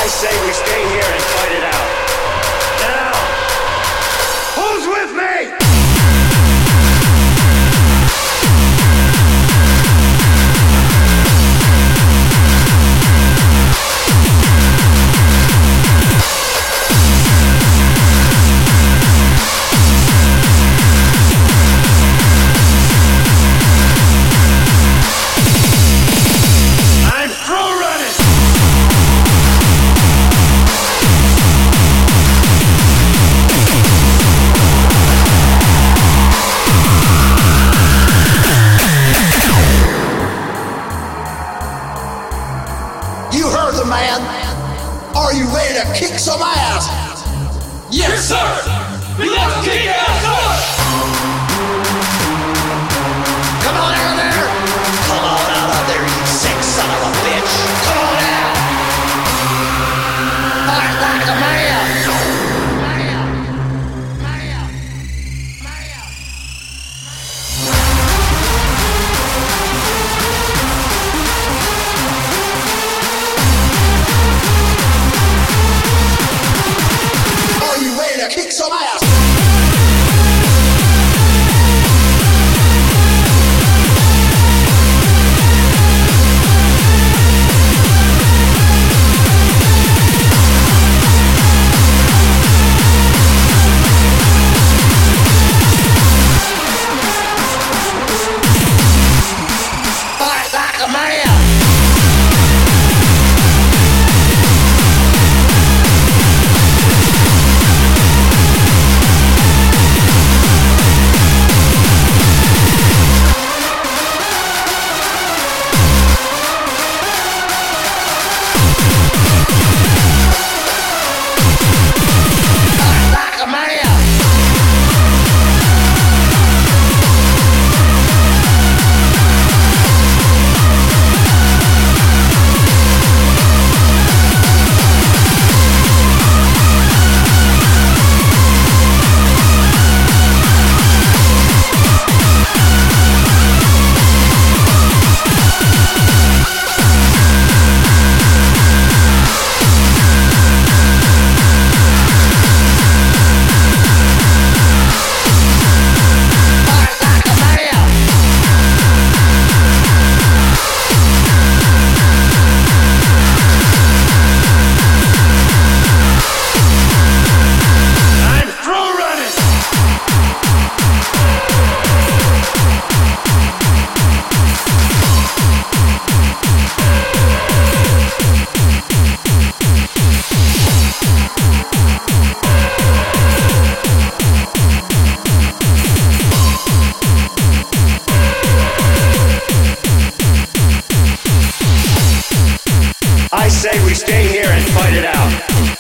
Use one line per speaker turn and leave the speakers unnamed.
I say we stay here and fight it out. Now, who's with me?
You heard the man. Are you ready to kick some ass?
Yes, sir! We love to kick ass!
Come on out of there! Come on out of there, you sick son of a bitch! Come on out! Fight like a man! Kick some ass! Fight like a man!
I say we stay here and fight it out.